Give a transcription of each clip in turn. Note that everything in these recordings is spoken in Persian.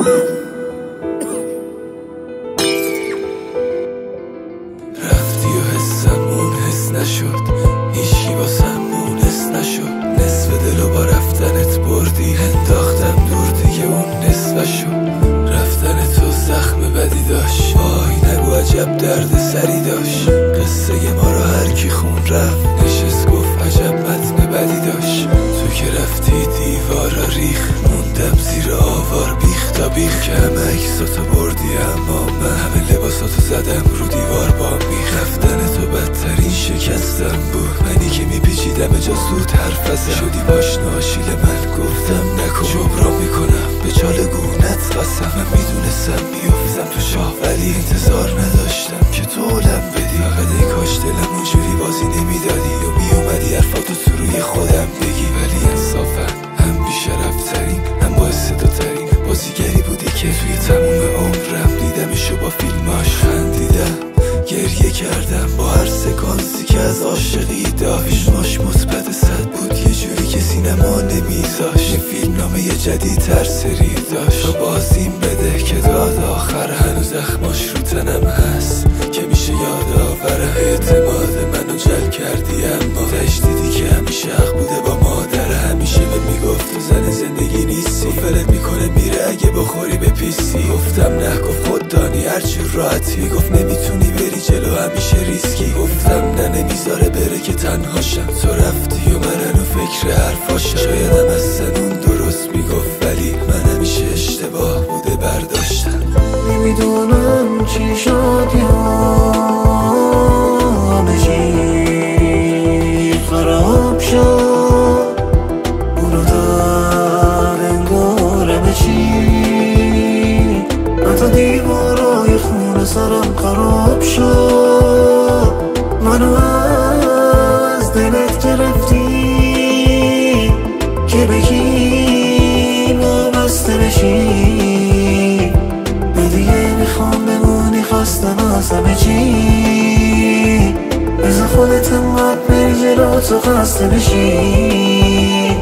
رفتی و حسم اون حس نشد، هیچی واسم مونس نشد. نصف دلو با رفتنت بردی، انداختم دور دیگه اون نصفشو. رفتن تو زخم بدی داشت، وای نگو عجب درد سری داشت. قصه ما رو هر کی خون رفت، نشست گفت عجب متن بدی داشت. تو که رفتی دیوارا ریخ، موندم زیر آوار بیخ تا بیخ. که همه عکساتو بردی اما من همه لباساتو زدم رو دیوار با میخ. رفتن تو بدترین شکستم بود، منی که میپیچیدم جا زود حرف ازم. شدی پاشنه آشیل من، گفتم نکن جبران میکنم به چال گونت قسم. من میدونستم بیفتم تو شاه ولی انتظار نداشتم که تو علم بدی. فقط ای کاش دلم اونجوری بازی نمیدادی و میومدی حرفاتو تو روی خودم بگی. ولی انصافا هم بیشرفترین هم با استعدادترین بازیگری بودی که توی تموم عمرم دیدمشو. با فیلماش خندیدم، گریه کردم با هر سکانسی که از عاشقی داشت. فیلماش مثبت 100 بود، یه جوری که سینما نمیذاش. این فیلم نامه جدید تر سری داشت، تو بازیم بده که داد آخر. هنوز زخماش رو تنم هست که میشه یاد آوره. اعتماد منو جل کردی اما تش دیدی که همیشه حق بوده با مادر. همیشه به میگفت تو زن زندگی نیستی، فلت میکنه میره اگه بخوری به پیستی. گفتم نه، گفت خود دانی هرچی راحتی. گفت نمیتونی بری جلو همیشه ریسکی. گفتم نه نمیذاره بره که تنهاشم. تو رفتی و من هنو فکر حرفاشم. شایدم از سنون درست میگفت ولی من همیشه اشتباه بوده برداشتم. نمیدونم چی شد همه چی خراب شد. اونو در انگار همه چی حتی دیوارای خونه سرم خراب شد. منو از دلت گرفتی که بگی وابسته بشی. دیگه میخوام بمونی خواستم از همه چی. بذار خودت انقدر بری جلو تو خسته بشی.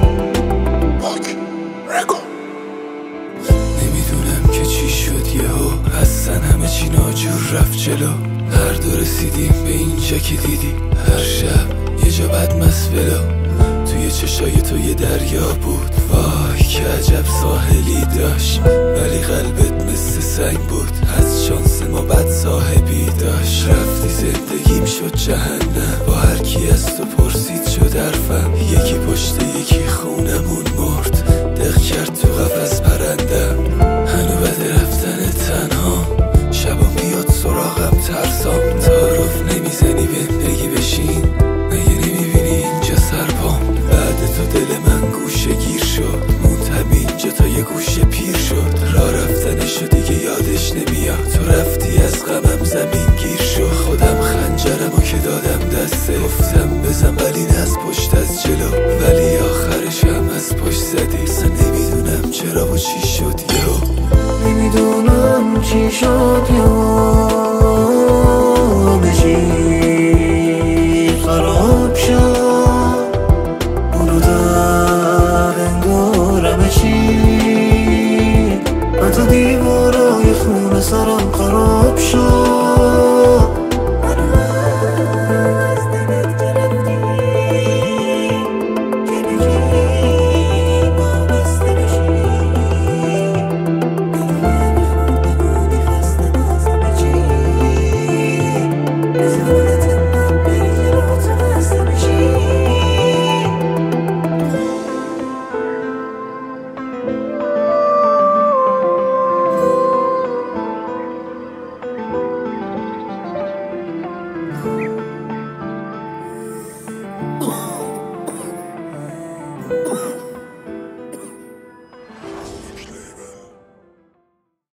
نمیدونم که چی شد یهو اصلا همه چی ناجور رفت جلو. هر دو رسیدیم به اینجا که دیدی هر شب یه جا بدمست ولو. توی چشای تو یه دریا بود، وای که عجب ساحلی داشت. ولی قلبت مثل سنگ بود، از شانس ما بد صاحبی داشت. رفتی زندگیم شد جهنم، با هر کی از تو پرسید شد حرفم. یکی پشت یکی خونمون مرد، دق کرد تو قفس پرندم. هنو بده رفتن تنها، شبا میاد سراغم ترسام. تعارف نمیزنی بهم بگی بشین، مگه نمیبینی اینجا سرپام. بعد تو دل من گوشه گیر شد، موند همینجا تا یه گوشه پیر شد. راه رفتنشو دیگه یادش نمیاد، تو رفتی از غمم زمین گیر شد. خودم خنجرمو که دادم دسته، گفتم بزن ولی نه از پشت از جلو. ولی آخرش هم از پشت زدی، اصلا نمیدونم چرا و چی شد یهو. نمیدونم چی شد همه چی خراب شد. اونو در انگار همه چی حتی دیوارای خونه سرم خراب شد.